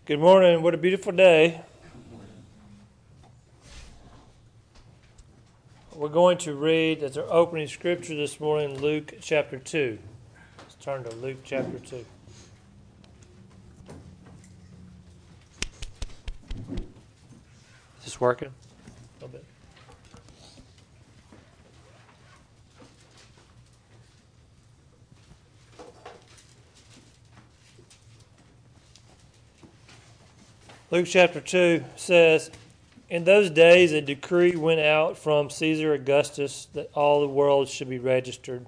Good morning. What a beautiful day. We're going to read as our opening scripture this morning, Luke chapter 2. Let's turn to Luke chapter 2. Is this working? A little bit. Luke chapter 2 says, "In those days a decree went out from Caesar Augustus that all the world should be registered.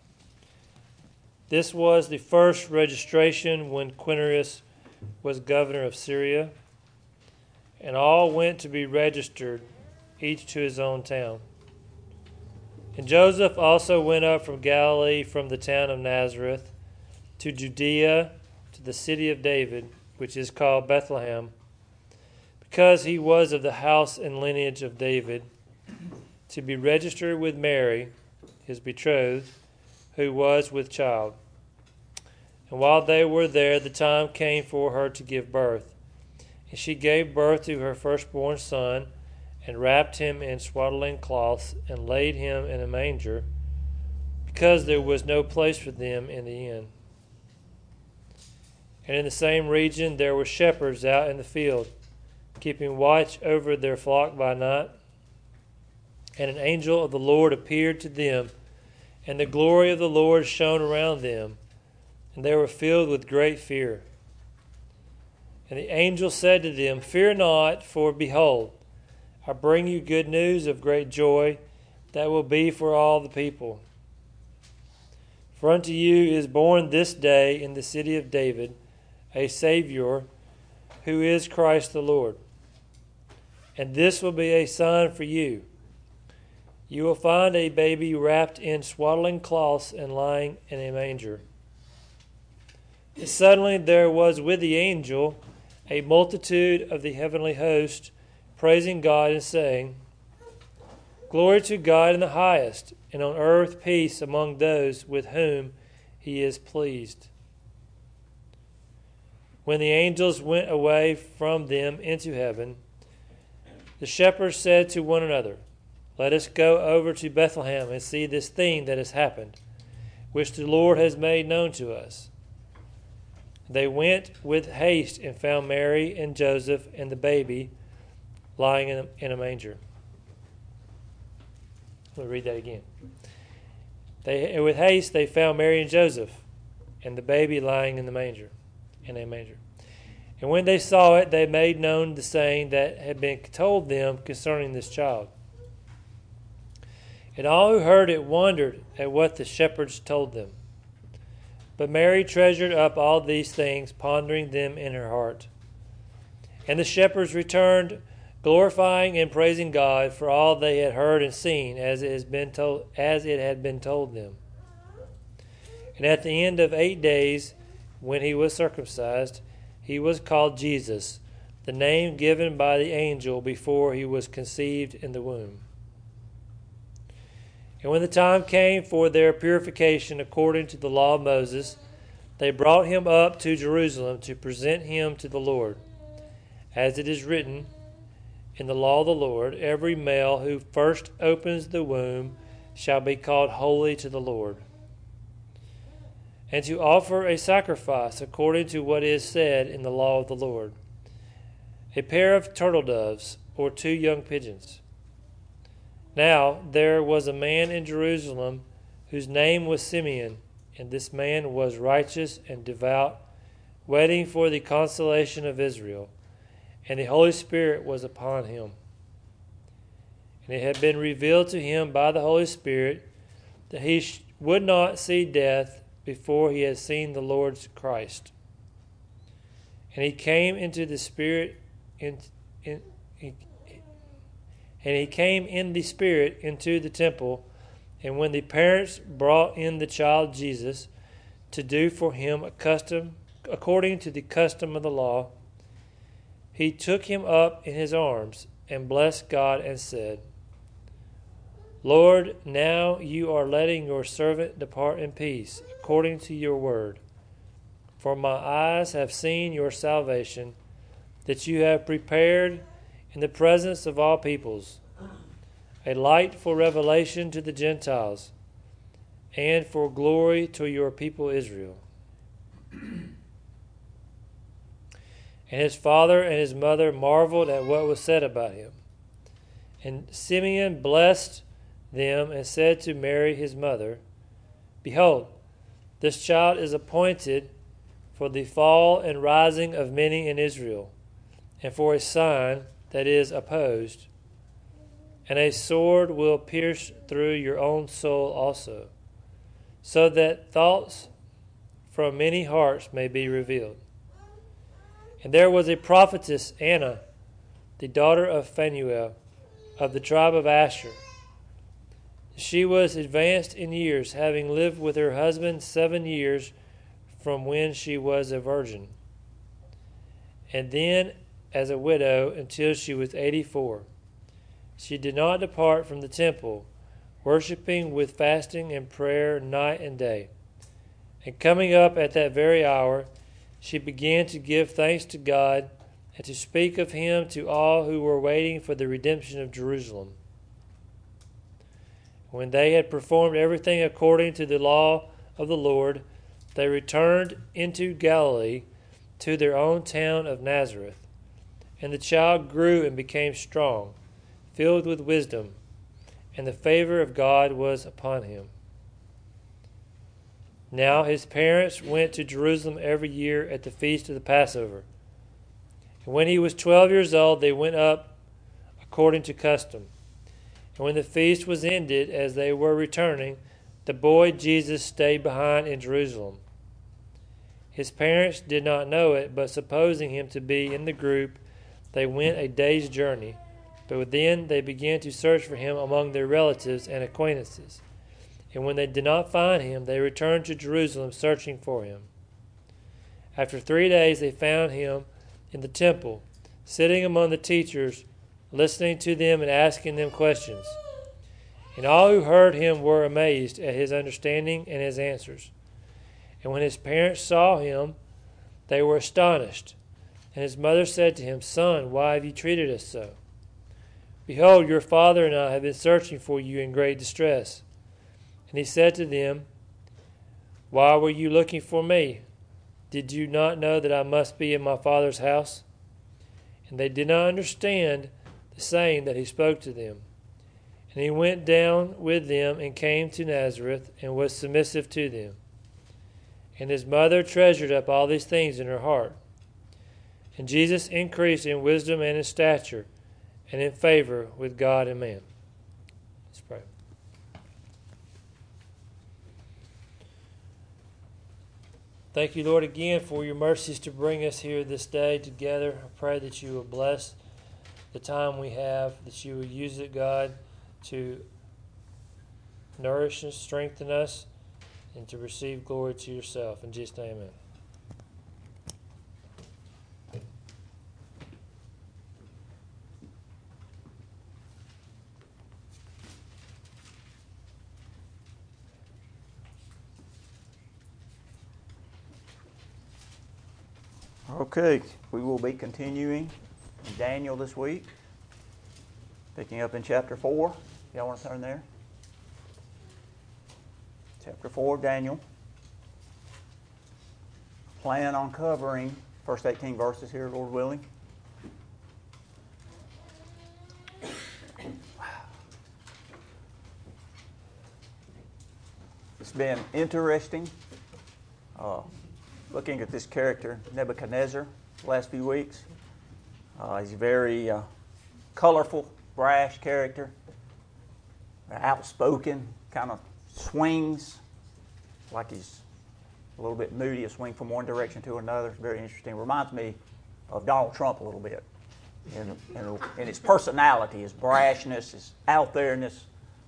This was the first registration when Quirinius was governor of Syria, and all went to be registered, each to his own town. And Joseph also went up from Galilee, from the town of Nazareth, to Judea, to the city of David, which is called Bethlehem, because he was of the house and lineage of David, to be registered with Mary, his betrothed, who was with child. And while they were there, the time came for her to give birth. And she gave birth to her firstborn son, and wrapped him in swaddling cloths, and laid him in a manger, because there was no place for them in the inn. And in the same region there were shepherds out in the field, keeping watch over their flock by night. And an angel of the Lord appeared to them, and the glory of the Lord shone around them, and they were filled with great fear. And the angel said to them, 'Fear not, for behold, I bring you good news of great joy that will be for all the people. For unto you is born this day in the city of David a Savior, who is Christ the Lord. And this will be a sign for you. You will find a baby wrapped in swaddling cloths and lying in a manger.' And suddenly there was with the angel a multitude of the heavenly host, praising God and saying, 'Glory to God in the highest, and on earth peace among those with whom he is pleased.' When the angels went away from them into heaven, the shepherds said to one another, 'Let us go over to Bethlehem and see this thing that has happened, which the Lord has made known to us.' They went with haste and found Mary and Joseph and the baby lying in a manger." Let me read that again. With haste they found Mary and Joseph and the baby lying in a manger. And when they saw it, they made known the saying that had been told them concerning this child. And all who heard it wondered at what the shepherds told them. But Mary treasured up all these things, pondering them in her heart. And the shepherds returned, glorifying and praising God for all they had heard and seen, as it had been told them. And at the end of 8 days, when he was circumcised, he was called Jesus, the name given by the angel before he was conceived in the womb. And when the time came for their purification according to the law of Moses, they brought him up to Jerusalem to present him to the Lord. As it is written in the law of the Lord, every male who first opens the womb shall be called holy to the Lord. And to offer a sacrifice according to what is said in the law of the Lord, a pair of turtle doves or 2 young pigeons. Now there was a man in Jerusalem whose name was Simeon, and this man was righteous and devout, waiting for the consolation of Israel, and the Holy Spirit was upon him. And it had been revealed to him by the Holy Spirit that he would not see death before he had seen the Lord's Christ. And he came into the Spirit into the temple, and when the parents brought in the child Jesus to do for him according to the custom of the law, he took him up in his arms and blessed God and said, "Lord, now you are letting your servant depart in peace, according to your word. For my eyes have seen your salvation, that you have prepared in the presence of all peoples, a light for revelation to the Gentiles, and for glory to your people Israel. And his father and his mother marveled at what was said about him. And Simeon blessed them and said to Mary his mother, Behold, this child is appointed for the fall and rising of many in Israel, and for a sign that is opposed. And a sword will pierce through your own soul also, so that thoughts from many hearts may be revealed. And there was a prophetess, Anna, the daughter of Phanuel, of the tribe of Asher. She was advanced in years, having lived with her husband 7 years from when she was a virgin, and then as a widow until she was 84. She did not depart from the temple, worshiping with fasting and prayer night and day. And coming up at that very hour, she began to give thanks to God and to speak of him to all who were waiting for the redemption of Jerusalem. When they had performed everything according to the law of the Lord, they returned into Galilee to their own town of Nazareth. And the child grew and became strong, filled with wisdom, and the favor of God was upon him. Now his parents went to Jerusalem every year at the feast of the Passover. And when he was 12 years old, they went up according to custom. And when the feast was ended, as they were returning, the boy Jesus stayed behind in Jerusalem. His parents did not know it, but supposing him to be in the group, they went a day's journey. But then they began to search for him among their relatives and acquaintances. And when they did not find him, they returned to Jerusalem searching for him. After 3 days they found him in the temple, sitting among the teachers, listening to them and asking them questions. And all who heard him were amazed at his understanding and his answers. And when his parents saw him, they were astonished. And his mother said to him, Son, why have you treated us so? Behold, your father and I have been searching for you in great distress. And he said to them, Why were you looking for me? Did you not know that I must be in my Father's house? And they did not understand the saying that he spoke to them. And he went down with them and came to Nazareth and was submissive to them. And his mother treasured up all these things in her heart. And Jesus increased in wisdom and in stature and in favor with God and man. Let's pray. Thank you, Lord, again for your mercies to bring us here this day together. I pray that you will bless the time we have, that you will use it, God, to nourish and strengthen us and to receive glory to yourself. In Jesus' name, amen. Okay, we will be continuing in Daniel this week, picking up in chapter 4. Y'all want to turn there? Chapter 4 of Daniel. Plan on covering first 18 verses here, Lord willing. It's been interesting looking at this character, Nebuchadnezzar, the last few weeks. He's a very colorful, brash character, outspoken, kind of swings like he's a little bit moody, a swing from one direction to another. It's very interesting. Reminds me of Donald Trump a little bit in his personality, his brashness, his out there-ness.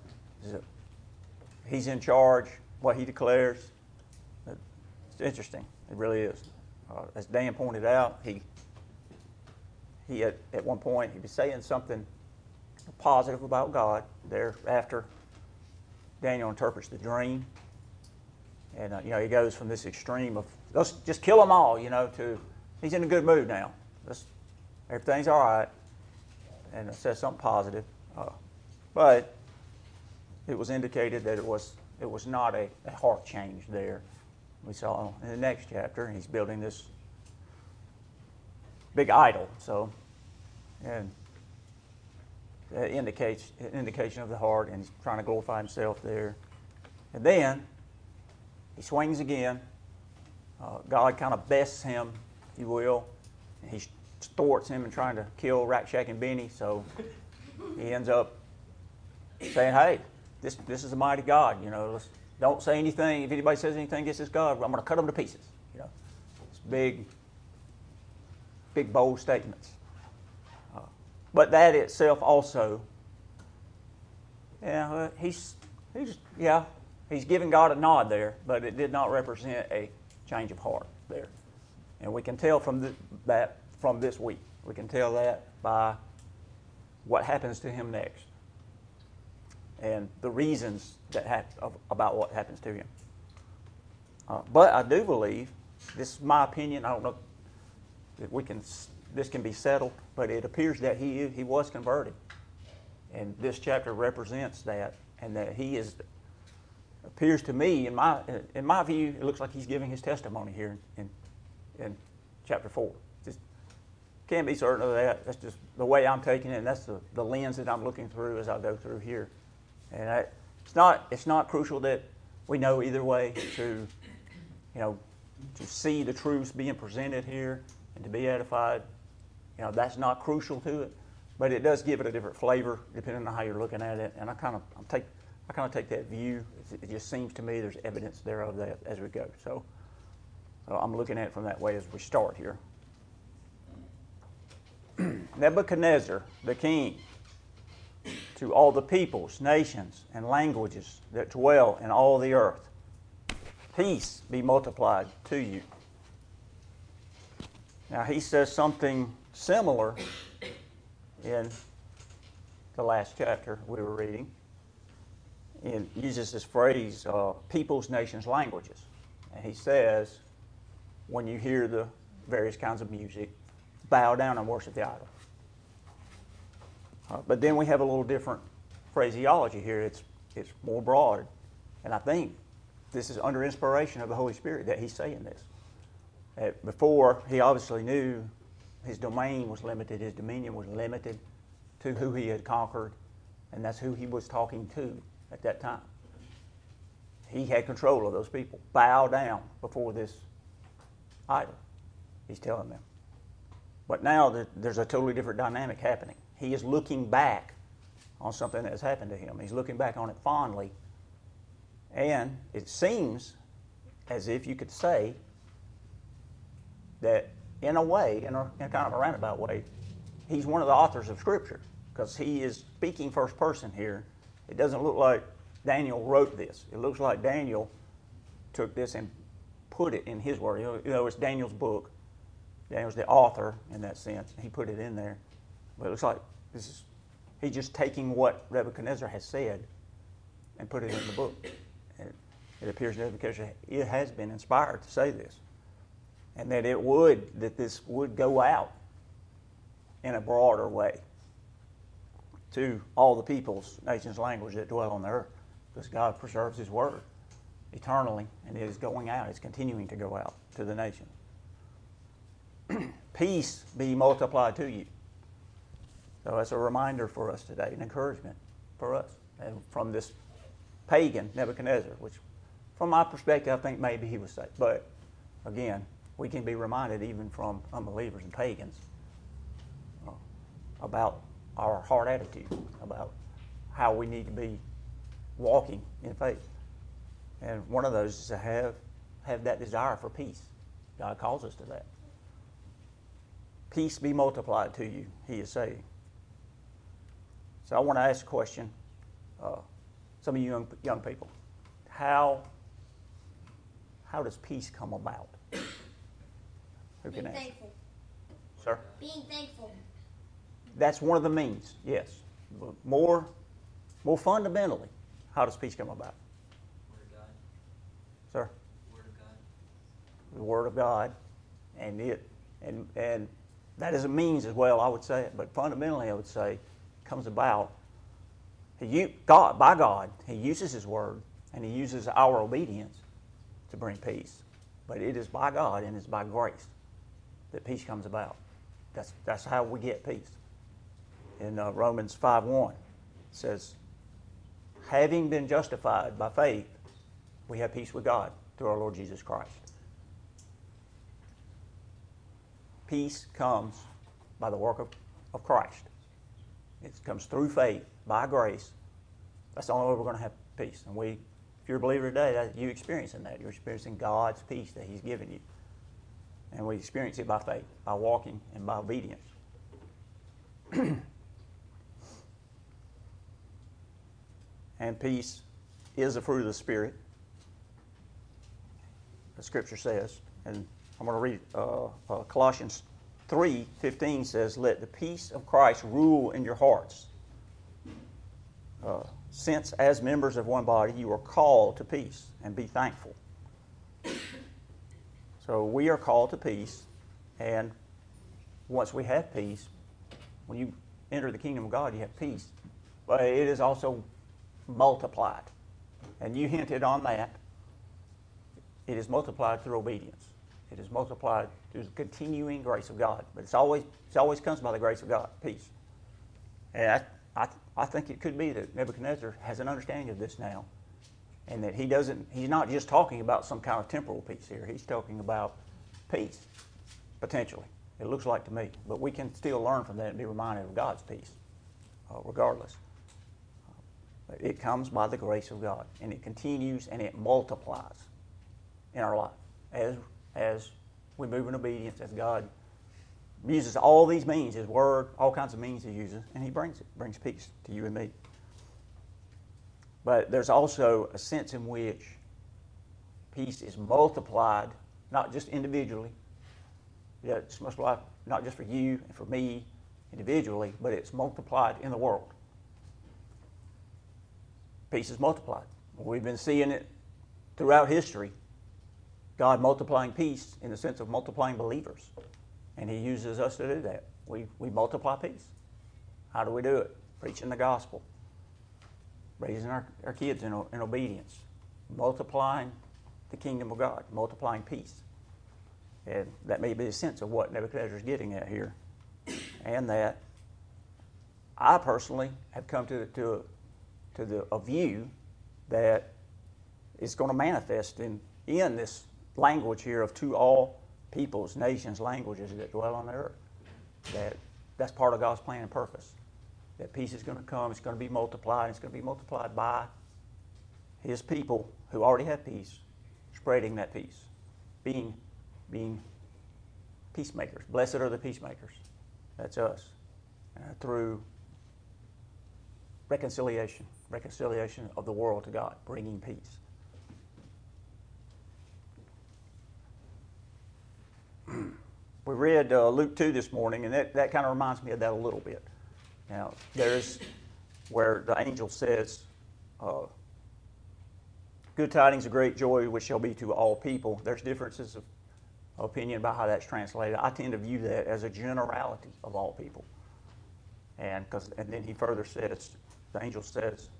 He's in charge, what he declares. It's interesting. It really is. As Dan pointed out, he at one point he was saying something positive about God. Thereafter, Daniel interprets the dream, and he goes from this extreme of let's just kill them all, to he's in a good mood now. Let's everything's all right, and it says something positive. But it was indicated that it was not a heart change there. We saw in the next chapter, he's building this big idol. So, and it indicates an indication of the heart, and he's trying to glorify himself there. And then he swings again. God kind of bests him, if you will. And he thwarts him in trying to kill Rack, Shack, and Benny. So he ends up saying, "Hey, this is a mighty God. You know, don't say anything. If anybody says anything against this God, I'm going to cut them to pieces." You know, it's big, bold statements. But that itself also, he's giving God a nod there, but it did not represent a change of heart there. And we can tell from that from this week. We can tell that by what happens to him next and the reasons about what happens to him. But I do believe, this is my opinion, I don't know if this can be settled, but it appears that he was converted. And this chapter represents that, and that he appears to me, in my view, it looks like he's giving his testimony here in chapter 4. Just can't be certain of that. That's just the way I'm taking it, and that's the lens that I'm looking through as I go through here. And it's not crucial that we know either way to see the truths being presented here and to be edified. You know, that's not crucial to it, but it does give it a different flavor depending on how you're looking at it. And I kind of take that view. It just seems to me there's evidence there of that as we go. So I'm looking at it from that way as we start here. Nebuchadnezzar, the king, to all the peoples, nations, and languages that dwell in all the earth, peace be multiplied to you. Now he says something similar in the last chapter we were reading. And uses this phrase, peoples, nations, languages. And he says, when you hear the various kinds of music, bow down and worship the idol. But then we have a little different phraseology here. It's more broad. And I think this is under inspiration of the Holy Spirit that he's saying this. Before, he obviously knew his domain was limited, his dominion was limited to who he had conquered, and that's who he was talking to at that time. He had control of those people. Bow down before this idol, he's telling them. But now there's a totally different dynamic happening. He is looking back on something that has happened to him. He's looking back on it fondly. And it seems as if you could say that in a way, in kind of a roundabout way, he's one of the authors of Scripture, because he is speaking first person here. It doesn't look like Daniel wrote this. It looks like Daniel took this and put it in his word. You know, it's Daniel's book. Daniel's the author in that sense. He put it in there. But it looks like he's just taking what Nebuchadnezzar has said and put it in the book. And it appears Nebuchadnezzar has been inspired to say this. And that this would go out in a broader way to all the peoples, nations, languages that dwell on the earth. Because God preserves His word eternally, and it is going out. It's continuing to go out to the nations. Peace be multiplied to you. So that's a reminder for us today, an encouragement for us. And from this pagan Nebuchadnezzar, which from my perspective, I think maybe he was saved. But again, we can be reminded even from unbelievers and pagans about our heart attitude, about how we need to be walking in faith. And one of those is to have that desire for peace. God calls us to that. Peace be multiplied to you, He is saying. So I want to ask a question. Some of you young people, how does peace come about? Who can Being answer? thankful. Sir? Being thankful. That's one of the means, yes. But more fundamentally, how does peace come about? Word of God. Sir? Word of God. The Word of God, and That is a means as well, I would say it. But fundamentally, I would say it comes about by God. He uses His Word, and He uses our obedience to bring peace. But it is by God and it's by grace that peace comes about. That's how we get peace. In Romans 5:1, it says, having been justified by faith, we have peace with God through our Lord Jesus Christ. Peace comes by the work of Christ. It comes through faith, by grace. That's the only way we're going to have peace. And if you're a believer today, you're experiencing that. You're experiencing God's peace that He's given you. And we experience it by faith, by walking and by obedience. And peace is a fruit of the Spirit, the Scripture says. And I'm going to read Colossians 3:15 says, let the peace of Christ rule in your hearts. Since as members of one body you are called to peace, and be thankful. So we are called to peace, and once we have peace, when you enter the kingdom of God, you have peace. But it is also multiplied. And you hinted on that. It is multiplied through obedience. It is multiplied through the continuing grace of God. But it always comes by the grace of God, peace. And I think it could be that Nebuchadnezzar has an understanding of this now, and that he's not just talking about some kind of temporal peace here. He's talking about peace, potentially. It looks like to me. But we can still learn from that and be reminded of God's peace, regardless. It comes by the grace of God, and it continues and it multiplies in our life as we move in obedience, as God uses all these means, His Word, all kinds of means He uses, and He brings peace to you and me. But there's also a sense in which peace is multiplied, not just individually. Yeah, it's multiplied not just for you and for me individually, but it's multiplied in the world. Peace is multiplied. We've been seeing it throughout history. God multiplying peace in the sense of multiplying believers. And He uses us to do that. We multiply peace. How do we do it? Preaching the gospel. Raising our kids in obedience. Multiplying the kingdom of God. Multiplying peace. And that may be the sense of what Nebuchadnezzar is getting at here. And that I personally have come to a view that is going to manifest in this language here of to all peoples, nations, languages that dwell on the earth. That's part of God's plan and purpose. That peace is going to come, it's going to be multiplied, it's going to be multiplied by His people who already have peace, spreading that peace, being peacemakers. Blessed are the peacemakers. That's us. Through reconciliation of the world to God, bringing peace. We read Luke 2 this morning, and that kind of reminds me of that a little bit. Now, there's where the angel says, good tidings of great joy, which shall be to all people. There's differences of opinion about how that's translated. I tend to view that as a generality of all people. And then he further says, the angel says,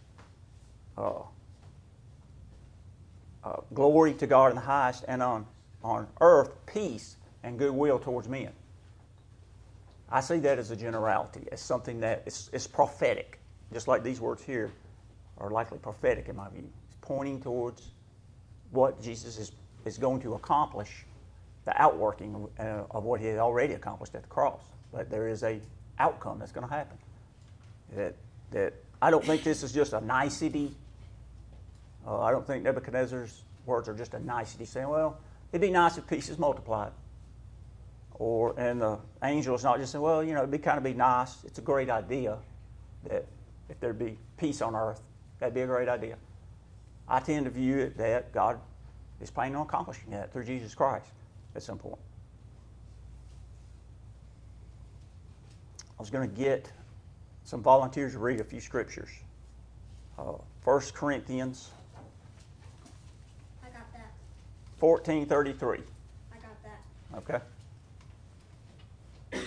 glory to God in the highest, and on earth peace and goodwill towards men. I see that as a generality, as something that is prophetic, just like these words here are likely prophetic in my view. It's pointing towards what Jesus is going to accomplish, the outworking of what He had already accomplished at the cross. But there is a outcome that's going to happen. That I don't think this is just a nicety. I don't think Nebuchadnezzar's words are just a nicety, saying, well, it'd be nice if peace is multiplied. And the angel is not just saying, well, it'd be nice. It's a great idea that if there'd be peace on earth, that'd be a great idea. I tend to view it that God is planning on accomplishing that through Jesus Christ at some point. I was going to get some volunteers to read a few scriptures. 1 Corinthians I got that. 14:33. I got that. Okay.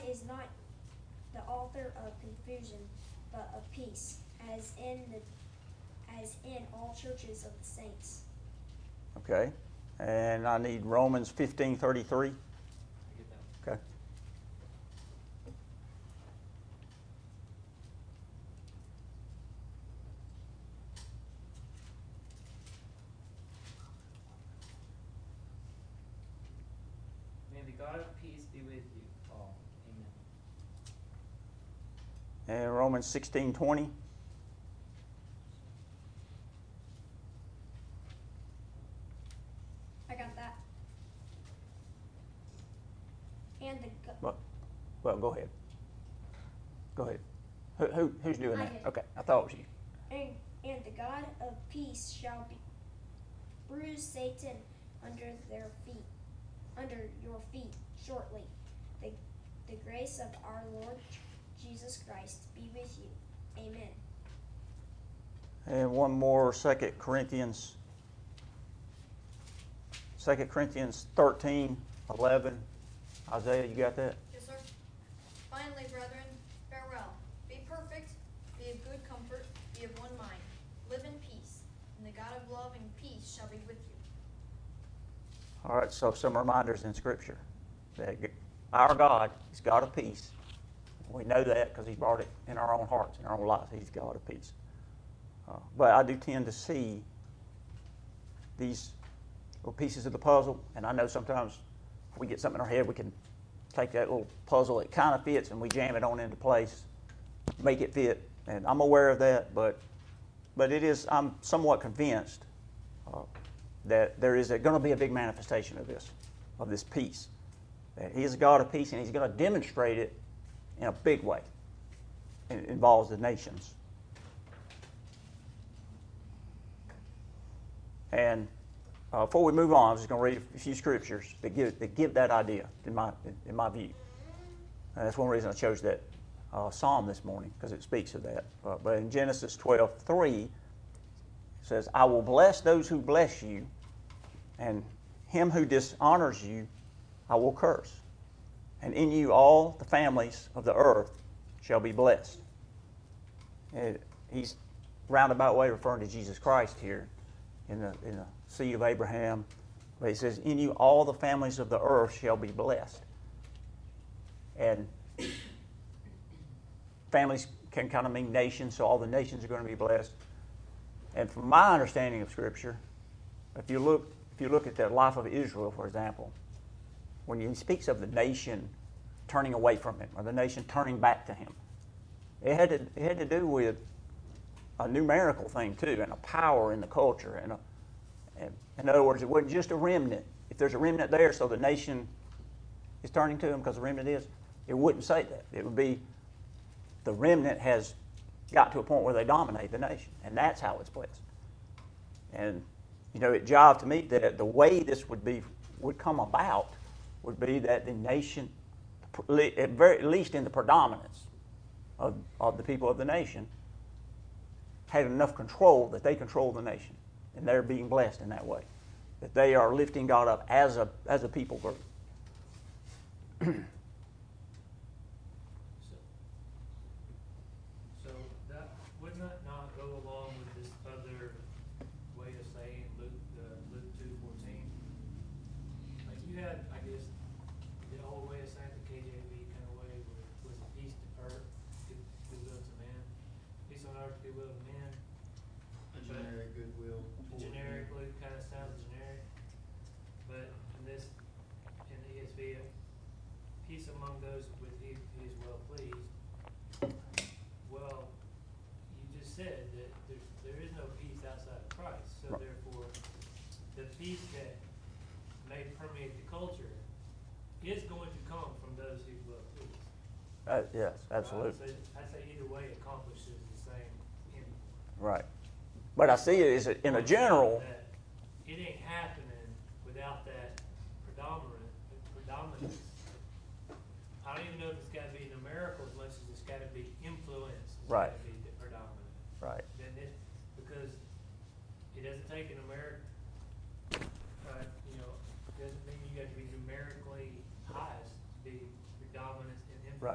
is not the author of confusion, but of peace, as in all churches of the saints. Okay. And I need Romans 15:33. Okay. May the God of peace be with you all. Amen. And Romans 16:20. I got that. And Well, go ahead. Go ahead. Who's doing I that? did. Okay, I thought it was you. and the God of peace shall bruise Satan under your feet shortly. The grace of our Lord Jesus Christ be with you. Amen. And one more, 2 Corinthians 13:11. Isaiah, you got that? Yes, sir. Finally, brethren, farewell. Be perfect, be of good comfort, be of one mind. Live in peace, and the God of love and peace shall be with you. All right, so some reminders in Scripture that our God is God of peace. We know that because He brought it in our own hearts, in our own lives. He's God of peace. But I do tend to see these little pieces of the puzzle, and I know sometimes if we get something in our head, we can take that little puzzle that kind of fits and we jam it on into place, make it fit. And I'm aware of that, but I'm somewhat convinced that there is going to be a big manifestation of this peace. That He is a God of peace, and He's going to demonstrate it in a big way. It involves the nations. And before we move on, I'm just going to read a few scriptures that give that idea in my view. And that's one reason I chose that psalm this morning, because it speaks of that. But in Genesis 12:3, it says, "I will bless those who bless you, and him who dishonors you I will curse. And in you all the families of the earth shall be blessed." And he's roundabout way referring to Jesus Christ here in the seed of Abraham. But he says, "In you all the families of the earth shall be blessed." And families can kind of mean nations, so all the nations are going to be blessed. And from my understanding of Scripture, if you look at the life of Israel, for example, when he speaks of the nation turning away from him or the nation turning back to him, it had to do with a numerical thing too, and a power in the culture. And in other words, it wasn't just a remnant. If there's a remnant there, so the nation is turning to him because the remnant is, it wouldn't say that. It would be the remnant has got to a point where they dominate the nation, and that's how it's blessed. And it jived to me that the way this would come about would be that the nation, at least in the predominance of the people of the nation, had enough control that they control the nation, and they're being blessed in that way. That they are lifting God up as a people group. So that would not go along with this other way of saying Luke 2:14. Like you had, I guess, the old way of saying the KJV kind of way was peace to earth, goodwill to man, peace on earth, goodwill to men. A generic goodwill. Generically, kind of sounds generic, but in the ESV, peace among those with whom he is well pleased. Well, you just said that there is no peace outside of Christ, so therefore, the peace that may permeate the culture is going to come from those who well pleased. Yes, absolutely. Right? So I'd say either way accomplishes the same end. Right. But I see it as in a general. It ain't happening without that predominance. I don't even know if it's got to be numerical as much as it's got to be influence. It's Right. got to be predominant. Right. Because it doesn't take a numeric. It doesn't mean you got to be numerically highest to be predominant in influence.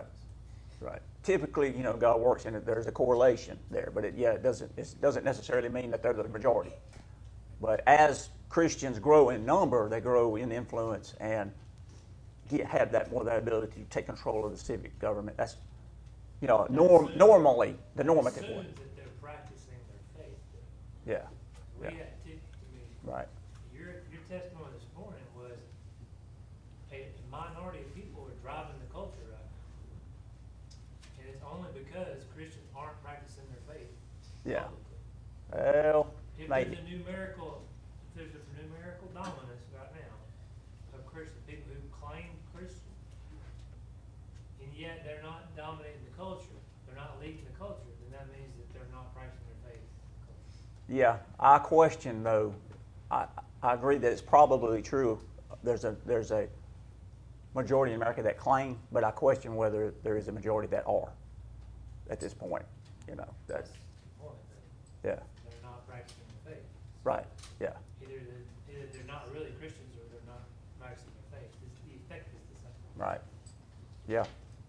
typically, God works in it. There's a correlation there, but it doesn't necessarily mean that they're the majority. But as Christians grow in number, they grow in influence and have that ability to take control of the civic government. That's normally the normative way. Assumes that they're practicing their faith. Yeah. We Yeah. Right. Your testimony this morning was a minority of people are driving the culture right now. And it's only because Christians aren't practicing their faith. Yeah. publicly. Well, If maybe. there's a numerical dominance right now of Christian people who claim Christian, and yet they're not dominating the culture, they're not leading the culture, then that means that they're not practicing their faith. Yeah, I question though. I agree that it's probably true. There's a majority in America that claim, but I question whether there is a majority that are at this point. That's the point. yeah. They're not practicing their faith. Right. Yeah. Either they're not really Christians or they're not practicing their faith. The effect is the same. Right. Yeah.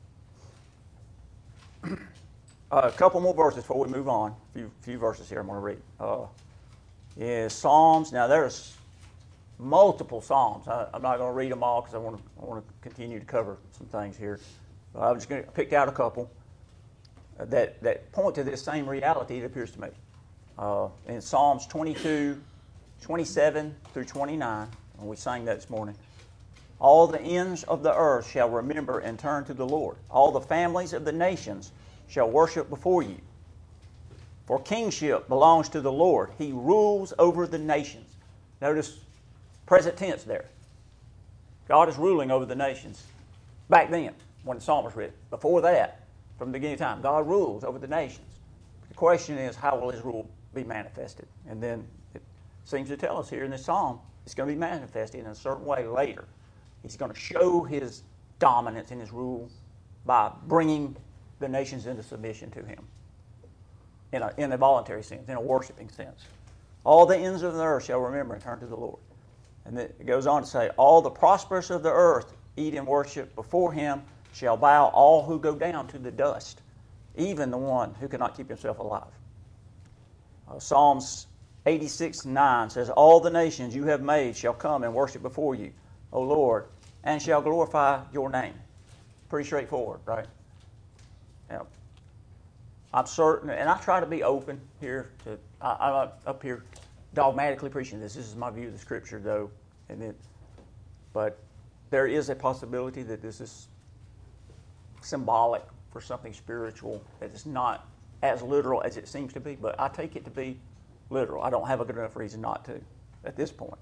A couple more verses before we move on. A few verses here I'm going to read. Is Psalms. Now there's multiple Psalms. I'm not going to read them all because I want to continue to cover some things here. I'm just going to pick out a couple that point to this same reality. It appears to me. In Psalms 22, 27 through 29, and we sang that this morning. All the ends of the earth shall remember and turn to the Lord. All the families of the nations shall worship before you. For kingship belongs to the Lord. He rules over the nations. Notice present tense there. God is ruling over the nations. Back then, when the psalm was written. Before that, from the beginning of time, God rules over the nations. The question is, how will His rule be manifested? And then it seems to tell us here in this psalm, it's going to be manifested in a certain way later. He's going to show His dominance in His rule by bringing the nations into submission to Him in a voluntary sense, in a worshiping sense. All the ends of the earth shall remember and turn to the Lord. And then it goes on to say, all the prosperous of the earth eat and worship before Him, shall bow all who go down to the dust, even the one who cannot keep himself alive. Psalms 86:9 says, all the nations you have made shall come and worship before you, O Lord, and shall glorify your name. Pretty straightforward, right? Now, I'm certain, and I try to be open here. I'm not up here dogmatically preaching this. This is my view of the Scripture, though. But there is a possibility that this is symbolic for something spiritual, that it's not as literal as it seems to be. But I take it to be literal. I don't have a good enough reason not to at this point.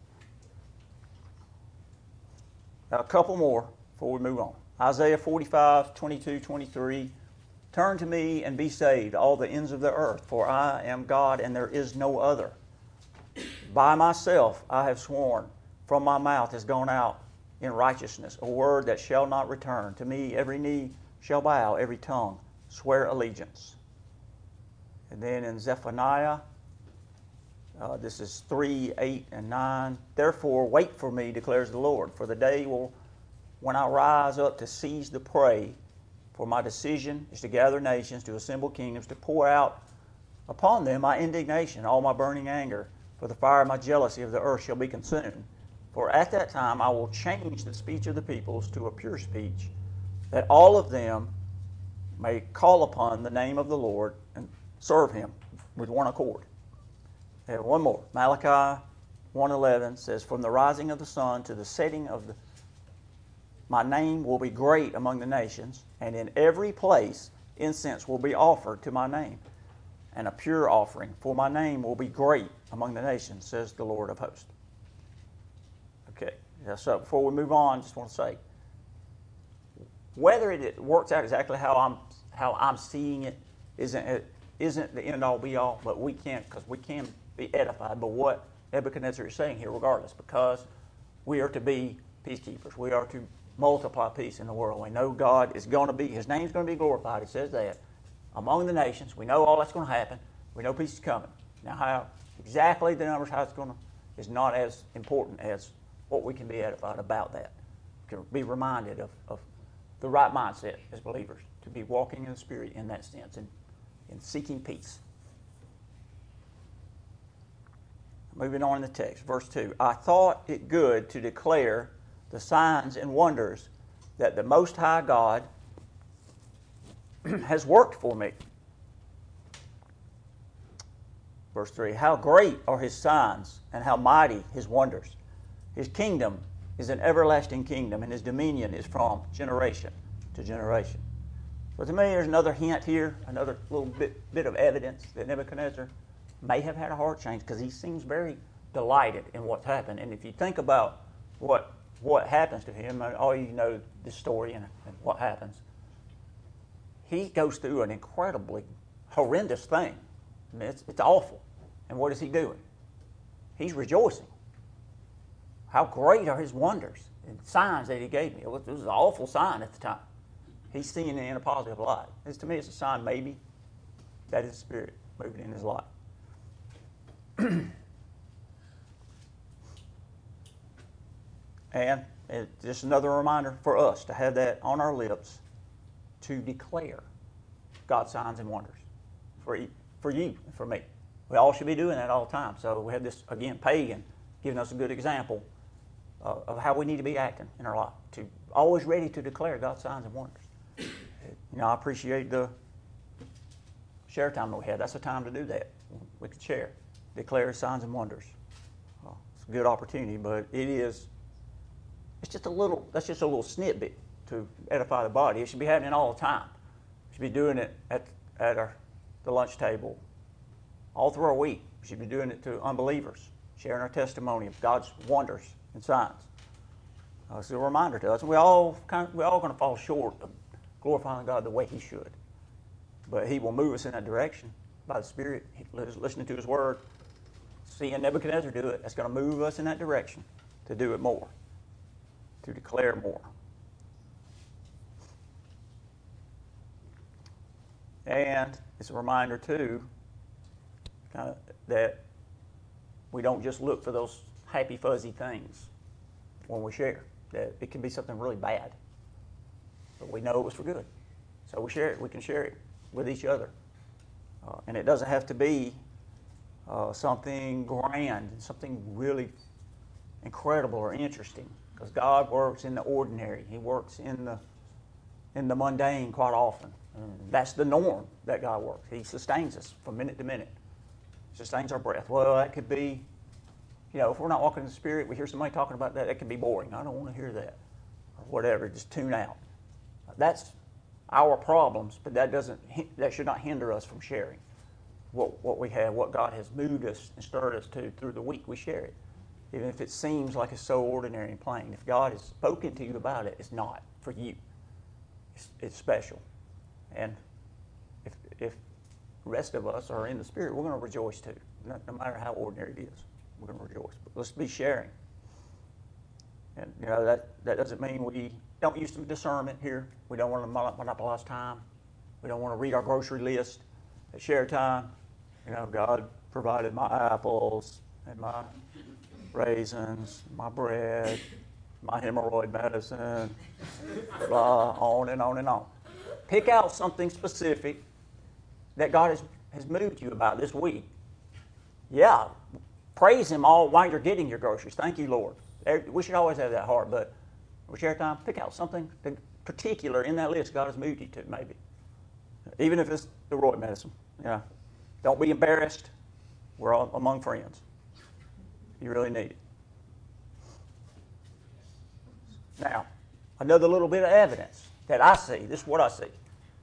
Now, a couple more before we move on. Isaiah 45, 22, 23. Turn to me and be saved, all the ends of the earth, for I am God and there is no other. By myself I have sworn, from my mouth has gone out in righteousness a word that shall not return. To me every knee shall bow, every tongue swear allegiance. And then in Zephaniah, this is 3, 8, and 9. Therefore wait for me, declares the Lord, for the day will when I rise up to seize the prey. For my decision is to gather nations, to assemble kingdoms, to pour out upon them my indignation, all my burning anger. For the fire of my jealousy of the earth shall be consumed. For at that time I will change the speech of the peoples to a pure speech, that all of them may call upon the name of the Lord and serve Him with one accord. And one more. Malachi 1:11 says, from the rising of the sun to the setting of my name will be great among the nations, and in every place incense will be offered to my name, and a pure offering, for my name will be great among the nations, says the Lord of hosts. Okay, so before we move on, I just want to say, whether it works out exactly how I'm seeing it isn't the end all be all, but we can be edified by what Nebuchadnezzar is saying here, regardless, because we are to be peacekeepers. We are to multiply peace in the world. We know God is going to be, His name is going to be glorified. It says that among the nations. We know all that's going to happen. We know peace is coming. Now, how exactly the numbers, how it's going to, is not as important as what we can be edified about that. We can be reminded of the right mindset as believers to be walking in the Spirit in that sense and seeking peace. Moving on in the text, verse 2. I thought it good to declare the signs and wonders that the Most High God has worked for me. Verse 3. How great are His signs and how mighty His wonders. His kingdom is an everlasting kingdom, and His dominion is from generation to generation. So to me, there's another hint here, another little bit of evidence that Nebuchadnezzar may have had a heart change, because he seems very delighted in what's happened. And if you think about what happens to him, all you know this story and what happens, he goes through an incredibly horrendous thing. I mean, it's awful. And what is he doing? He's rejoicing. How great are His wonders and signs that He gave me. It was an awful sign at the time. He's seeing it in a positive light. To me, it's a sign maybe that His Spirit moving in his life. And it's just another reminder for us to have that on our lips, to declare God's signs and wonders for you and for me. We all should be doing that all the time. So we have this, again, pagan giving us a good example of how we need to be acting in our life, to always ready to declare God's signs and wonders. I appreciate the share time that we had. That's a time to do that. We could share, declare His signs and wonders. It's a good opportunity, but it's just a little snippet to edify the body. It should be happening all the time. We should be doing it at the lunch table all through our week. We should be doing it to unbelievers, sharing our testimony of God's wonders and signs. It's a reminder to us. We're all going to fall short of glorifying God the way He should. But He will move us in that direction by the Spirit, listening to His Word, seeing Nebuchadnezzar do it. That's going to move us in that direction to do it more, to declare more. And it's a reminder, too, that we don't just look for those happy, fuzzy things when we share. That it can be something really bad, but we know it was for good. So we share it. We can share it with each other. And it doesn't have to be something grand, something really incredible or interesting, because God works in the ordinary. He works in the mundane quite often. That's the norm that God works. He sustains us from minute to minute. Sustains our breath. Well, that could be, if we're not walking in the Spirit, we hear somebody talking about that, that can be boring. I don't want to hear that. Or whatever, just tune out. That's our problems, but that should not hinder us from sharing what we have, what God has moved us and stirred us to through the week. We share it. Even if it seems like it's so ordinary and plain. If God has spoken to you about it, it's not for you. It's special. And if the rest of us are in the Spirit, we're going to rejoice too. No matter how ordinary it is, we're going to rejoice. But let's be sharing. And that doesn't mean we don't use some discernment here. We don't want to monopolize time. We don't want to read our grocery list at share time. God provided my apples and my raisins, my bread, my hemorrhoid medicine, blah, on and on and on. Pick out something specific that God has moved you about this week. Yeah, praise Him all while you're getting your groceries. Thank you, Lord. We should always have that heart, but with share time, pick out something particular in that list God has moved you to, maybe. Even if it's the Roy medicine. Don't be embarrassed. We're all among friends. You really need it. Now, another little bit of evidence that I see. This is what I see.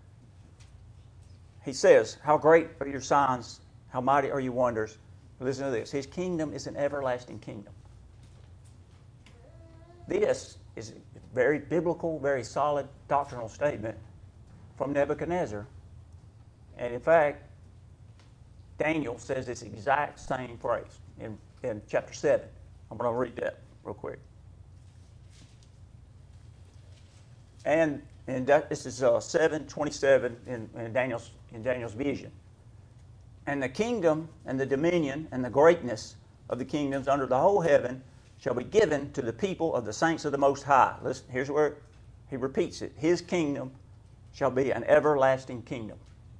He says, how great are your signs, how mighty are your wonders. Listen to this. His kingdom is an everlasting kingdom. This is a very biblical, very solid doctrinal statement from Nebuchadnezzar. And in fact, Daniel says this exact same phrase in chapter 7. I'm going to read that real quick. And this is 7:27 in Daniel's vision. And the kingdom and the dominion and the greatness of the kingdoms under the whole heaven shall be given to the people of the saints of the Most High. Listen, here's where he repeats it. His kingdom shall be an everlasting kingdom.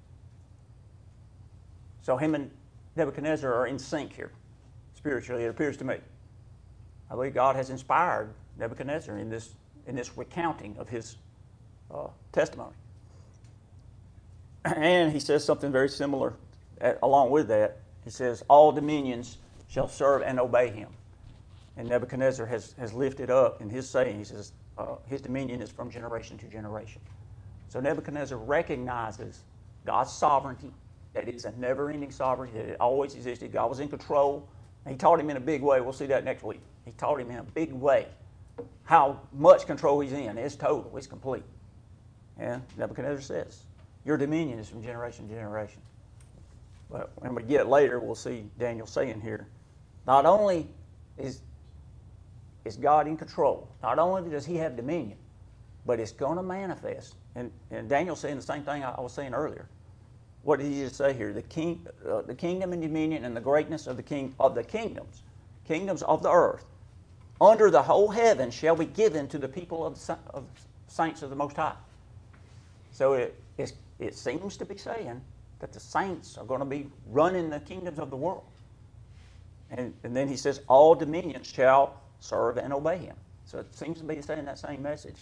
So him and Nebuchadnezzar are in sync here, spiritually, it appears to me. I believe God has inspired Nebuchadnezzar in this recounting of his testimony. And he says something very similar along with that. He says, all dominions shall serve and obey him. And Nebuchadnezzar has lifted up in his saying, he says, his dominion is from generation to generation. So Nebuchadnezzar recognizes God's sovereignty, that it is a never-ending sovereignty, that it always existed. God was in control. And he taught him in a big way. We'll see that next week. He taught him in a big way how much control he's in. It's total. It's complete. And Nebuchadnezzar says, your dominion is from generation to generation. But when we get later, we'll see Daniel saying here, not only is God in control, not only does he have dominion, but it's going to manifest. And Daniel's saying the same thing I was saying earlier. What did he just say here? The kingdom and dominion and the greatness of the kingdoms of the earth, under the whole heaven shall be given to the people of the saints of the Most High. So it seems to be saying that the saints are going to be running the kingdoms of the world. And then he says, all dominions shall serve and obey him. So it seems to be saying that same message.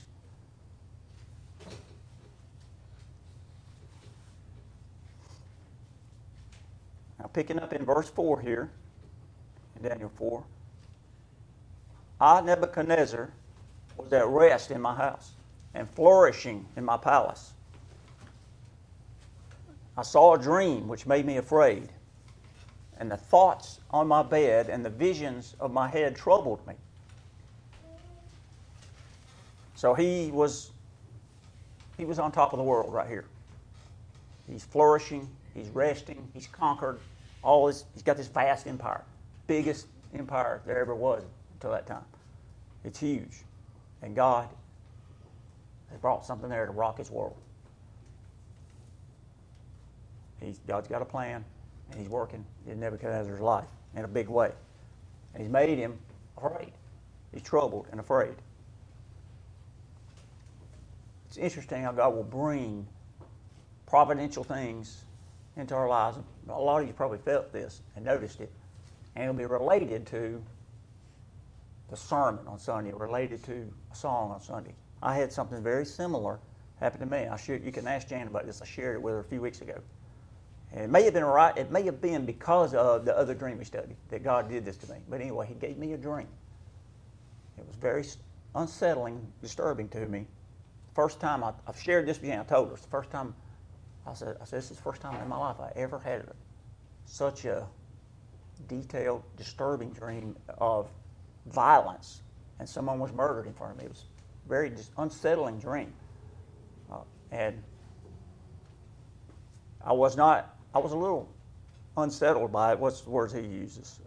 Now picking up in verse 4 here, in Daniel 4, I, Nebuchadnezzar, was at rest in my house and flourishing in my palace. I saw a dream which made me afraid, and the thoughts on my bed and the visions of my head troubled me. So he was on top of the world right here. He's flourishing, he's resting, he's conquered all this. He's got this vast empire, biggest empire there ever was until that time. It's huge, and God has brought something there to rock his world. God's got a plan, and he's working in Nebuchadnezzar's life in a big way. And he's made him afraid. He's troubled and afraid. It's interesting how God will bring providential things into our lives. A lot of you probably felt this and noticed it. And it'll be related to the sermon on Sunday, related to a song on Sunday. I had something very similar happen to me. You can ask Jan about this. I shared it with her a few weeks ago. And it may have been right. It may have been because of the other dream we studied that God did this to me. But anyway, he gave me a dream. It was very unsettling, disturbing to me. First time I've shared this with Jan. I told her it's the first time. I said this is the first time in my life I ever had such a detailed, disturbing dream of violence, and someone was murdered in front of me. It was a very unsettling dream, and I was a little unsettled by it. What's the words he uses?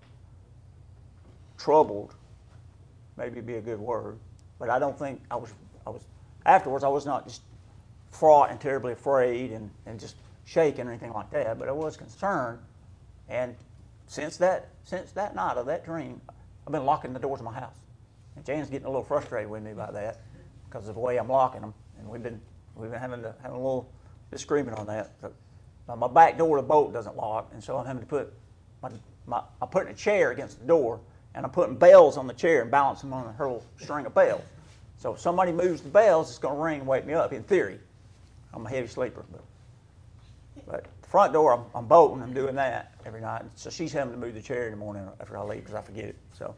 Troubled, maybe be a good word, but I don't think I was. Afterwards, I was not just fraught and terribly afraid and just shaken or anything like that, but I was concerned. And since that night of that dream, I've been locking the doors of my house. And Jan's getting a little frustrated with me by that because of the way I'm locking them. And we've been having a little disagreement on that. My back door, the bolt doesn't lock, and so I'm having to put I'm putting a chair against the door, and I'm putting bells on the chair and balancing them on a little string of bells. So if somebody moves the bells, it's going to ring and wake me up. In theory, I'm a heavy sleeper, but the front door, I'm bolting. I'm doing that every night. So she's having to move the chair in the morning after I leave because I forget it. So,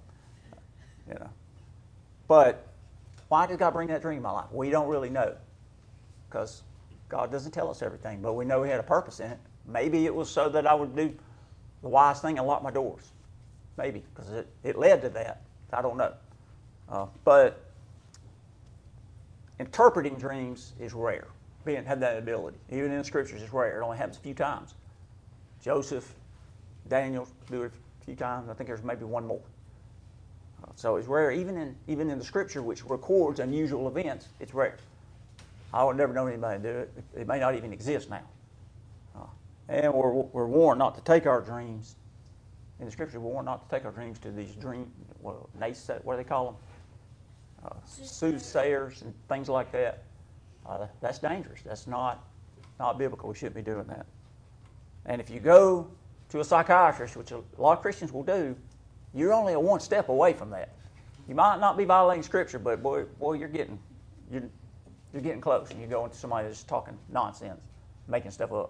But why did God bring that dream in my life? We don't really know, because God doesn't tell us everything. But we know He had a purpose in it. Maybe it was so that I would do the wise thing and lock my doors. Maybe, because it led to that. I don't know. But interpreting dreams is rare. Have that ability. Even in the Scriptures, it's rare. It only happens a few times. Joseph, Daniel do it a few times. I think there's maybe one more. So it's rare. Even in the Scripture, which records unusual events, it's rare. I would never know anybody do it. It may not even exist now. And we're warned not to take our dreams. In the Scripture, we're warned not to take our dreams to these what do they call them? Soothsayers and things like that. That's dangerous. That's not biblical. We shouldn't be doing that. And if you go to a psychiatrist, which a lot of Christians will do, you're only one step away from that. You might not be violating Scripture, but boy, you're getting close, and you go into somebody that's talking nonsense, making stuff up.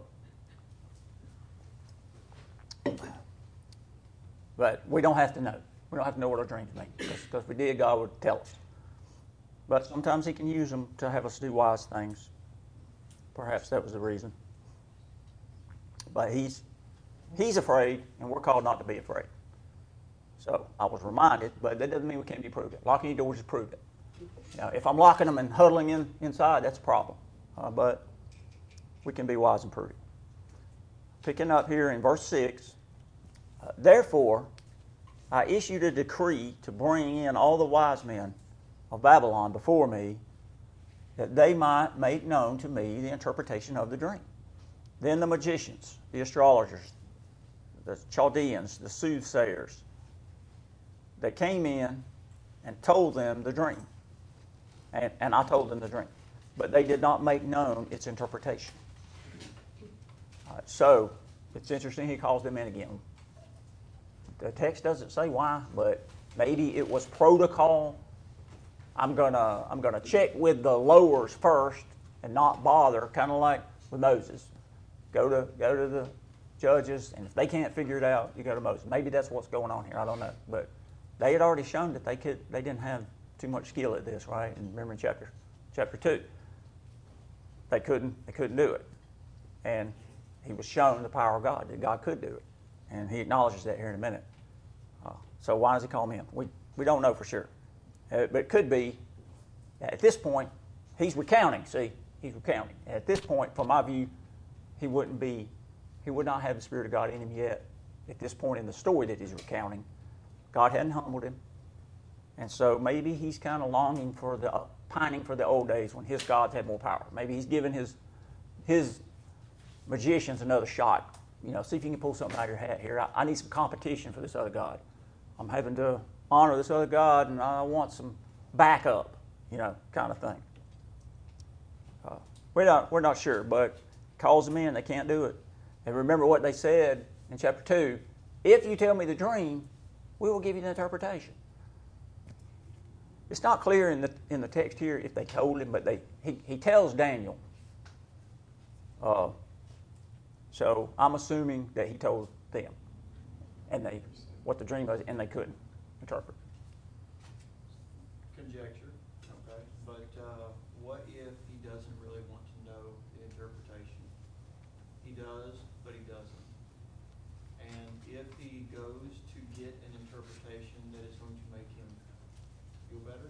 But we don't have to know. We don't have to know what our dreams mean, because if we did, God would tell us. But sometimes He can use them to have us do wise things. Perhaps that was the reason. But He's afraid, and we're called not to be afraid. So I was reminded, but that doesn't mean we can't be prudent. Locking your doors is prudent. Now, if I'm locking them and huddling inside, that's a problem. But we can be wise and prudent. Picking up here in verse 6, therefore I issued a decree to bring in all the wise men of Babylon before me, that they might make known to me the interpretation of the dream. Then the magicians, the astrologers, the Chaldeans, the soothsayers, they came in and told them the dream. And I told them the dream. But they did not make known its interpretation. So it's interesting He calls them in again. The text doesn't say why, but maybe it was protocol. I'm gonna check with the lowers first and not bother, kind of like with Moses. Go to the judges, and if they can't figure it out, you go to Moses. Maybe that's what's going on here. I don't know, but they had already shown that they didn't have too much skill at this, right? And remember in chapter 2, they couldn't do it, and he was shown the power of God, that God could do it, and he acknowledges that here in a minute. So why does he call them in? We don't know for sure, but it could be at this point he's recounting. See, he's recounting. At this point, from my view, he would not have the Spirit of God in him yet. At this point in the story that he's recounting, God hadn't humbled him. And so maybe he's kind of longing for pining for the old days when his gods had more power. Maybe he's giving his magicians another shot. See if you can pull something out of your hat here. I need some competition for this other god. I'm having to honor this other god, and I want some backup, kind of thing. We're not sure, but calls them in. They can't do it. And remember what they said in chapter 2. If you tell me the dream, we will give you the interpretation. It's not clear in the text here if they told him, but he tells Daniel. So I'm assuming that he told them, and what the dream was, and they couldn't interpret. Conjecture, okay. But what if he doesn't really want to know the interpretation? He does, but he doesn't. And if he goes to get an interpretation that is going to make him feel better,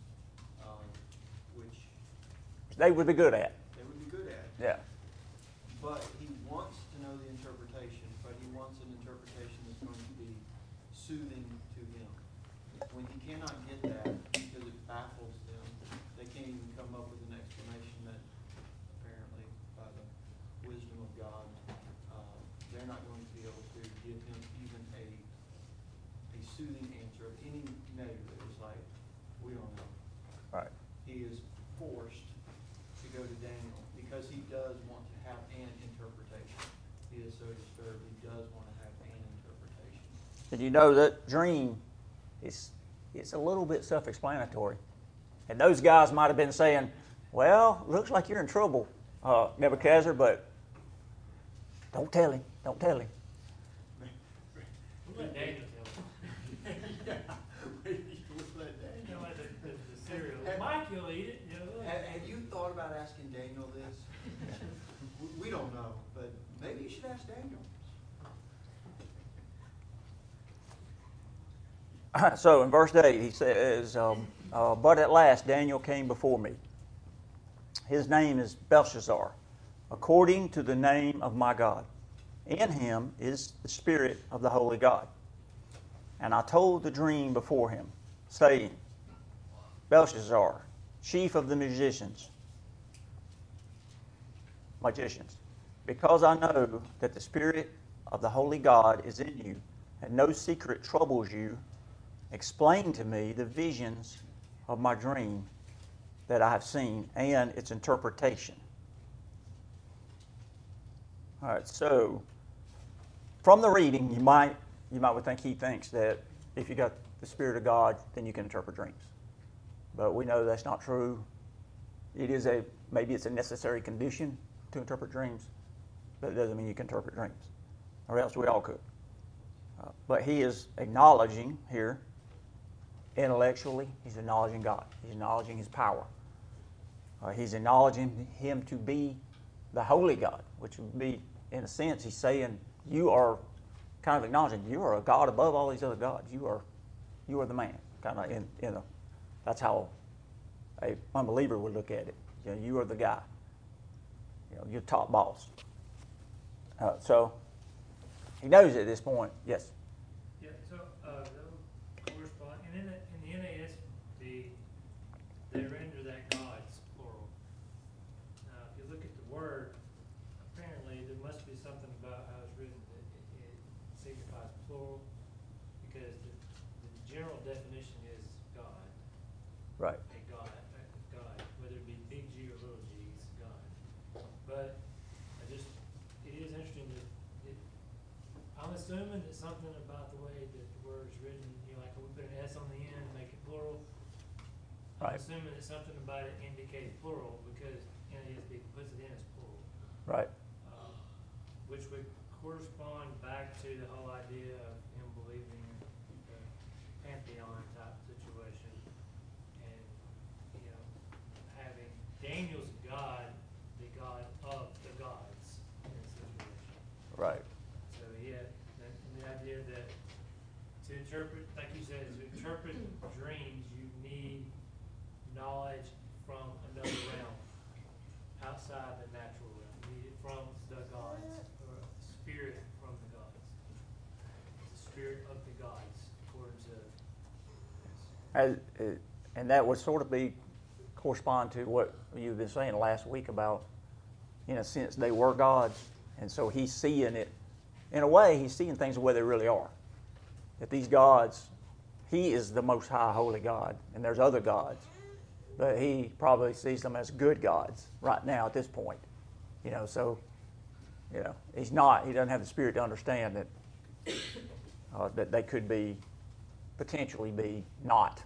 which they would be good at. They would be good at. Yeah. But he wants to know the interpretation, but he wants an interpretation that's going to be soothing to him. When he cannot get that because it baffles them, they can't even come up with an explanation that apparently, by the wisdom of God, they're not going to be able to give him even a soothing answer of any negative. It's like, we don't know. Right. He is forced to go to Daniel because he does want to have an interpretation. He is so disturbed, he does want to have an interpretation. And that dream it's a little bit self-explanatory. And those guys might have been saying, well, looks like you're in trouble, Nebuchadnezzar, but don't tell him. Let Daniel tell him. The cereal. Mike, you'll eat it. Have you thought about asking Daniel this? We don't know, but maybe you should ask Daniel. So in verse 8, he says, but at last Daniel came before me. His name is Belshazzar, according to the name of my God. In him is the Spirit of the Holy God. And I told the dream before him, saying, Belshazzar, chief of the magicians, because I know that the Spirit of the Holy God is in you, and no secret troubles you, explain to me the visions of my dream that I have seen and its interpretation. All right, so from the reading, you might would think he thinks that if you got the Spirit of God, then you can interpret dreams. But we know that's not true. It is maybe it's a necessary condition to interpret dreams, but it doesn't mean you can interpret dreams, or else we all could. But he is acknowledging here, intellectually, he's acknowledging God. He's acknowledging his power. He's acknowledging him to be the holy God, which would be, in a sense, he's saying you are kind of acknowledging you are a God above all these other gods. You are the man. Kind of in a, that's how a unbeliever would look at it. You know, you are the guy. You know, you're top boss. So he knows at this point. Yes. Yeah. So that would correspond, and in the NASB, they render that gods plural. Now, if you look at the word, apparently there must be something about how it's written that it signifies plural, because the general definition is God. Right. A God, whether it be big G or little g, it's God. But it is interesting that I'm assuming that something about the way that the word is written, like we put an S on the end, make it plural. I'm Right. assuming that something about it indicates plural because NASB puts it in as plural. Right. Which would correspond back to the whole idea of him believing in the pantheon type situation, and having Daniel's God, the God of the gods in the situation. Right. So the idea that to interpret, like you said, to interpret dreams, you need knowledge from another realm, outside the natural realm. You need it from the gods, or spirit from the gods. The spirit of the gods, according to. And that would sort of correspond to what you've been saying last week about, in a sense, they were gods, and so he's seeing it. In a way, he's seeing things the way they really are. That these gods, he is the most high, holy God, and there's other gods, but he probably sees them as good gods right now at this point. So he's not. He doesn't have the spirit to understand that they could potentially be not.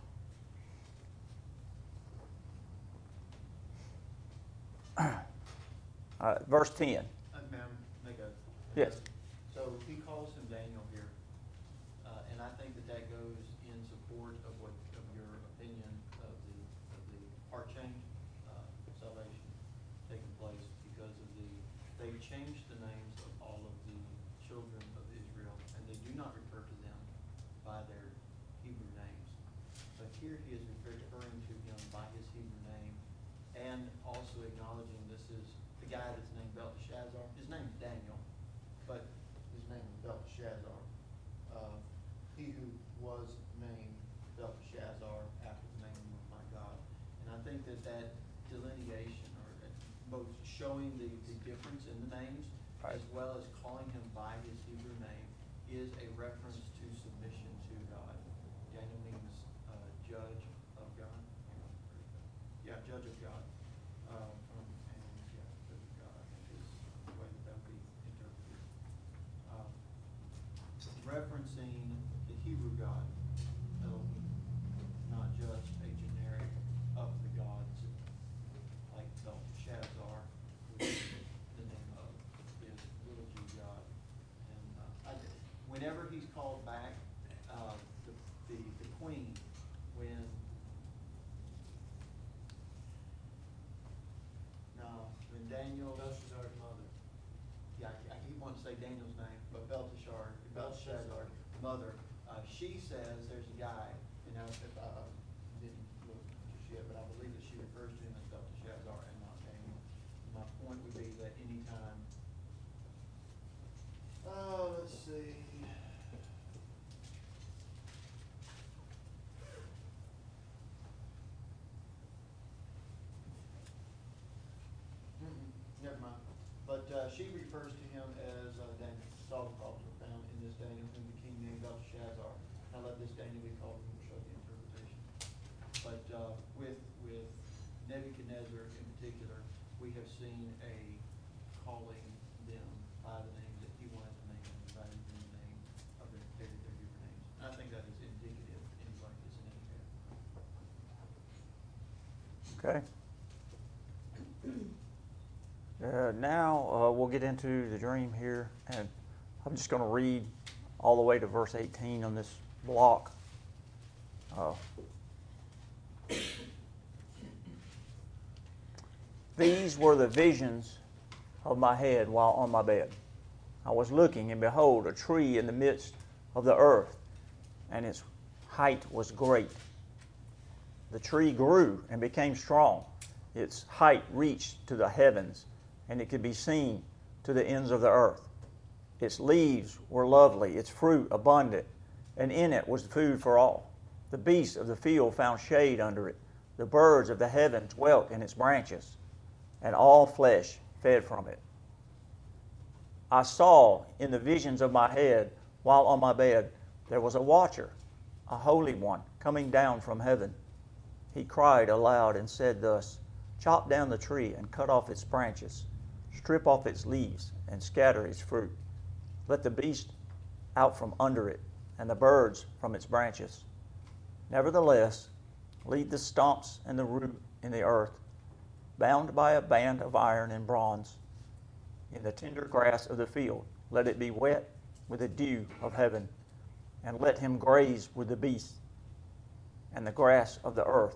Verse 10. Ma'am, Yes. So he calls him Daniel here, and I think that goes in support of your opinion of the heart change, salvation taking place because of they've changed the names of all of the children of Israel, and they do not refer to them by their Hebrew names. But here he is referring to him by his Hebrew name, and also acknowledging this is the guy that's named Belteshazzar. His name's Daniel, but his name is Belteshazzar. He who was named Belteshazzar after the name of my God. And I think that delineation, or both showing the difference in the names, right, as well as calling him by his Hebrew name, is a reference to submission to God. Daniel means judge of God. Yeah, judge of God. Judge of God, I think is the way that would be interpreted. Referencing the Hebrew God, Elohim, not just a generic of the gods like Belteshazzar, which the name of is little g God. And whenever he's called back, the queen, when Daniel, Belshazzar's mother. yeah, he wants to say Daniel's name, but Belteshazzar's mother, she says there's a guy, and now if I didn't look just yet, but I believe that she refers to him as Belteshazzar and not Daniel. My point would be that anytime, let's see. Never mind. But she refers to him as Daniel. Saul the prophet was found in this Daniel, whom the king named Belteshazzar. Now let this Daniel be called, and we'll show the interpretation. But with Nebuchadnezzar in particular, we have seen a calling them by the names that he wanted to name them, rather than the name of their different names. And I think that is indicative anyway, as an indicator. Okay. Now we'll get into the dream here, and I'm just going to read all the way to verse 18 on this block. These were the visions of my head while on my bed. I was looking, and behold, a tree in the midst of the earth, and its height was great. The tree grew and became strong. Its height reached to the heavens, and it could be seen to the ends of the earth. Its leaves were lovely, its fruit abundant, and in it was food for all. The beasts of the field found shade under it. The birds of the heaven dwelt in its branches, and all flesh fed from it. I saw in the visions of my head, while on my bed, there was a watcher, a holy one, coming down from heaven. He cried aloud and said thus, chop down the tree and cut off its branches, strip off its leaves and scatter its fruit. Let the beast out from under it and the birds from its branches. Nevertheless, leave the stumps and the root in the earth, bound by a band of iron and bronze, in the tender grass of the field. Let it be wet with the dew of heaven, and let him graze with the beasts and the grass of the earth.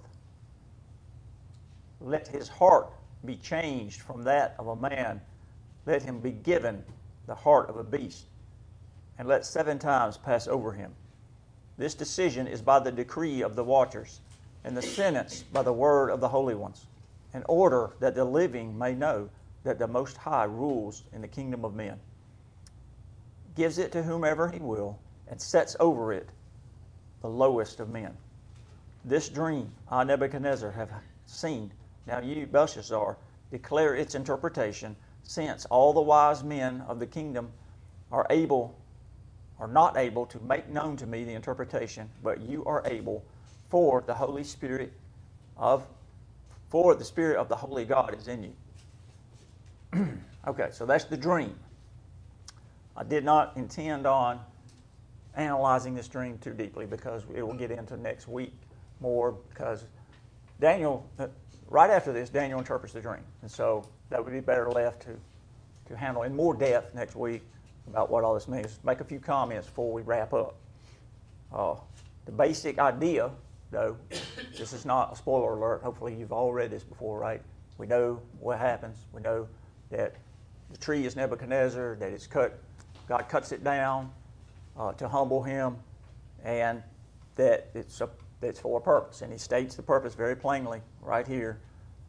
Let his heart be changed from that of a man. Let him be given the heart of a beast, and let 7 times pass over him. This decision is by the decree of the watchers, and the sentence by the word of the holy ones, in order that the living may know that the Most High rules in the kingdom of men, gives it to whomever he will, and sets over it the lowest of men. This dream I, Nebuchadnezzar, have seen. Now you, Belshazzar, declare its interpretation, since all the wise men of the kingdom are not able to make known to me the interpretation, but you are able, for the Spirit of the Holy God is in you. Okay, so that's the dream. I did not intend on analyzing this dream too deeply, because it will get into next week more, because Daniel, right after this, Daniel interprets the dream. And so that would be better left to handle in more depth next week about what all this means. Make a few comments before we wrap up. The basic idea, though, this is not a spoiler alert. Hopefully you've all read this before, right? We know what happens. We know that the tree is Nebuchadnezzar, that it's cut. God cuts it down to humble him, and that it's for a purpose. And he states the purpose very plainly right here.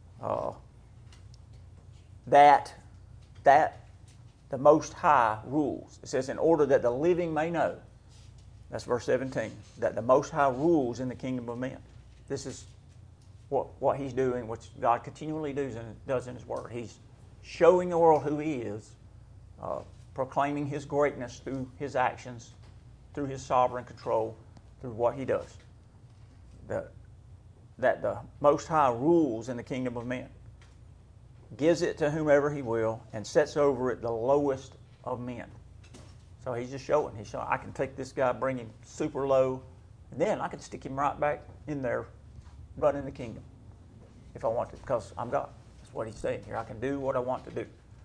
That the Most High rules. It says, in order that the living may know. That's verse 17. That the Most High rules in the kingdom of men. This is what he's doing, what God continually does in his word. He's showing the world who he is, proclaiming his greatness through his actions, through his sovereign control, through what he does. That the Most High rules in the kingdom of men, gives it to whomever he will, and sets over it the lowest of men. So he's just showing. He's showing, I can take this guy, bring him super low, and then I can stick him right back in there, running the kingdom, if I want to, because I'm God. That's what he's saying here. I can do what I want to do.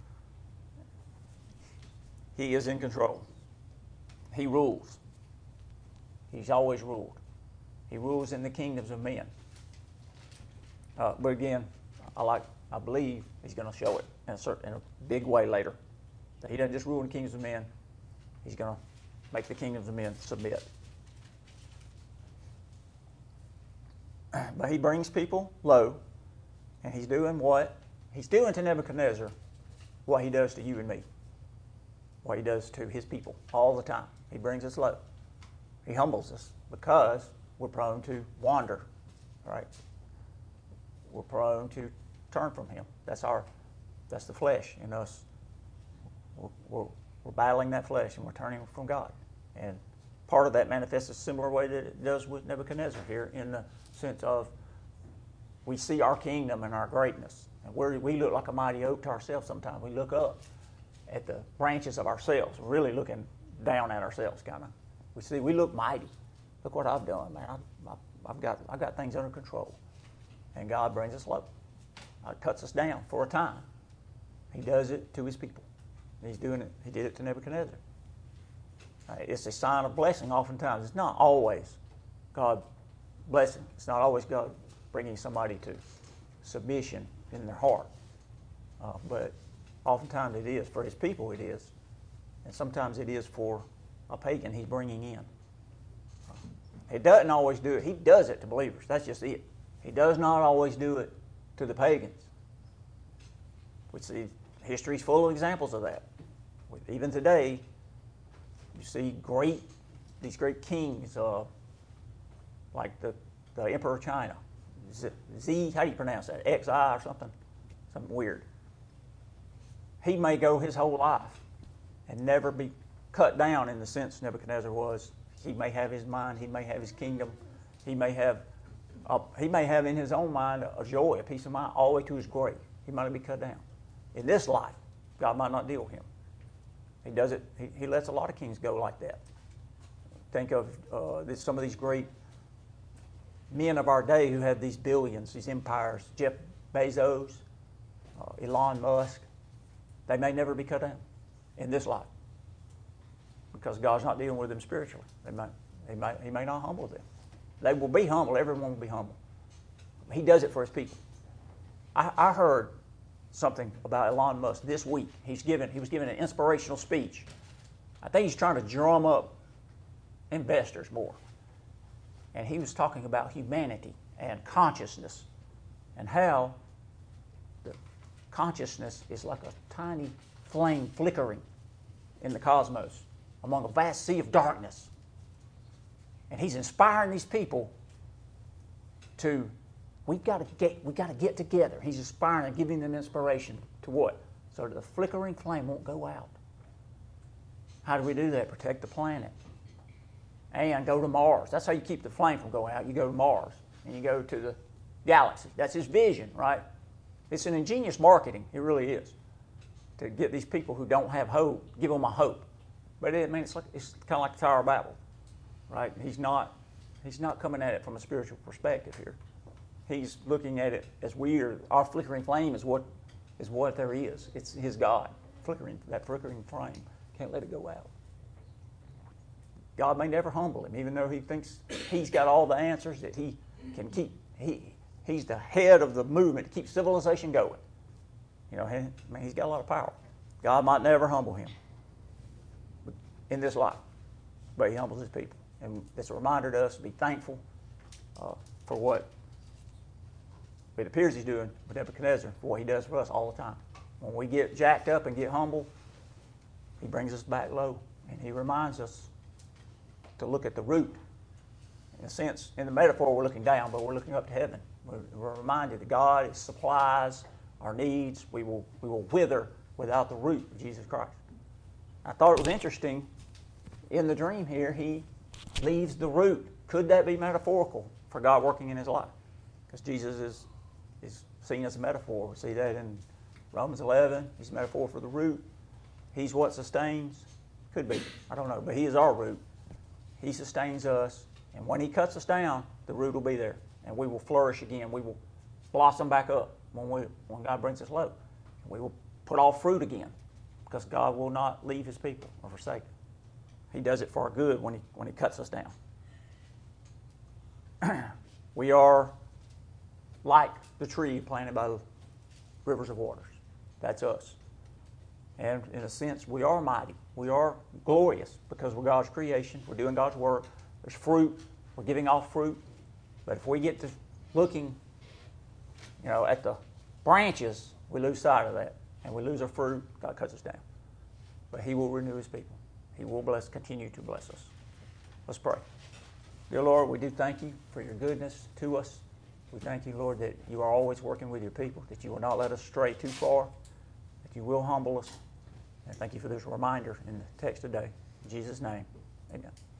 He is in control. He rules. He's always ruled. He rules in the kingdoms of men. But again, I believe he's going to show it in a big way later. That he doesn't just rule in the kingdoms of men. He's going to make the kingdoms of men submit. But he brings people low, and he's doing what? He's doing to Nebuchadnezzar what he does to you and me. What he does to his people all the time. He brings us low. He humbles us because we're prone to wander, right? We're prone to turn from him. That's the flesh in us. We're battling that flesh, and we're turning from God. And part of that manifests a similar way that it does with Nebuchadnezzar here, in the sense of we see our kingdom and our greatness. And we look like a mighty oak to ourselves sometimes. We look up at the branches of ourselves, really looking down at ourselves, kind of. We look mighty. Look what I've done, man. I've got things under control. And God brings us low. God cuts us down for a time. He does it to his people. He's doing it. He did it to Nebuchadnezzar. It's a sign of blessing oftentimes. It's not always God blessing. It's not always God bringing somebody to submission in their heart. But oftentimes it is. For his people it is. And sometimes it is for a pagan he's bringing in. He doesn't always do it. He does it to believers. That's just it. He does not always do it to the pagans. We see history's full of examples of that. Even today, you see these great kings, like the Emperor of China, Z, how do you pronounce that? XI or something weird. He may go his whole life and never be cut down in the sense Nebuchadnezzar was. He may have his mind. He may have his kingdom. He may have in his own mind a joy, a peace of mind, all the way to his grave. He might not be cut down. In this life, God might not deal with him. He does it. He lets a lot of kings go like that. Think of some of these great men of our day who had these billions, these empires. Jeff Bezos, Elon Musk. They may never be cut down in this life because God's not dealing with them spiritually. He may not humble them. They will be humble. Everyone will be humble. He does it for his people. I heard something about Elon Musk this week. He was giving an inspirational speech. I think he's trying to drum up investors more. And he was talking about humanity and consciousness and how the consciousness is like a tiny flame flickering in the cosmos among a vast sea of darkness. And he's inspiring these people to, we've got to get together. He's inspiring and giving them inspiration to what? So that the flickering flame won't go out. How do we do that? Protect the planet. And go to Mars. That's how you keep the flame from going out. You go to Mars and you go to the galaxy. That's his vision, right? It's an ingenious marketing. It really is. To get these people who don't have hope, give them a hope. But it's kind of like the Tower of Babel, right? He's not coming at it from a spiritual perspective here. He's looking at it as our flickering flame is what there is. It's his God. That flickering flame. Can't let it go out. God may never humble him, even though he thinks he's got all the answers, that he can keep. He's the head of the movement to keep civilization going. He's got a lot of power. God might never humble him in this life, but he humbles his people. And it's a reminder to us to be thankful for what it appears he's doing with Nebuchadnezzar, for what he does for us all the time. When we get jacked up and get humble, he brings us back low, and he reminds us to look at the root. In a sense, in the metaphor, we're looking down, but we're looking up to heaven. We're reminded that God supplies our needs. We will wither without the root of Jesus Christ. I thought it was interesting. In the dream here, he leaves the root. Could that be metaphorical for God working in his life? Because Jesus is seen as a metaphor. We see that in Romans 11. He's a metaphor for the root. He's what sustains. Could be. I don't know. But he is our root. He sustains us. And when he cuts us down, the root will be there. And we will flourish again. We will blossom back up when God brings us low. We will put off fruit again. Because God will not leave his people or forsake them. He does it for our good when he cuts us down. We are like the tree planted by the rivers of waters. That's us. And in a sense, we are mighty. We are glorious because we're God's creation. We're doing God's work. There's fruit. We're giving off fruit. But if we get to looking, at the branches, we lose sight of that. And we lose our fruit. God cuts us down. But he will renew his people. He will continue to bless us. Let's pray. Dear Lord, we do thank you for your goodness to us. We thank you, Lord, that you are always working with your people, that you will not let us stray too far, that you will humble us. And thank you for this reminder in the text today. In Jesus' name, amen.